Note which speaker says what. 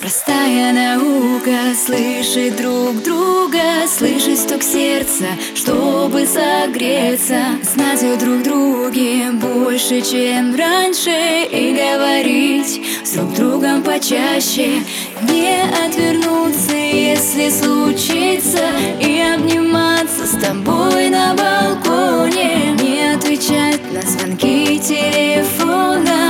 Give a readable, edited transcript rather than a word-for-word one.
Speaker 1: Простая наука — слышать друг друга, слышать стук сердца, чтобы согреться, знать о друг друге больше, чем раньше, и говорить с друг другом почаще, не отвернуться, если случится, и обниматься с тобой на балконе, не отвечать на звонки телефона,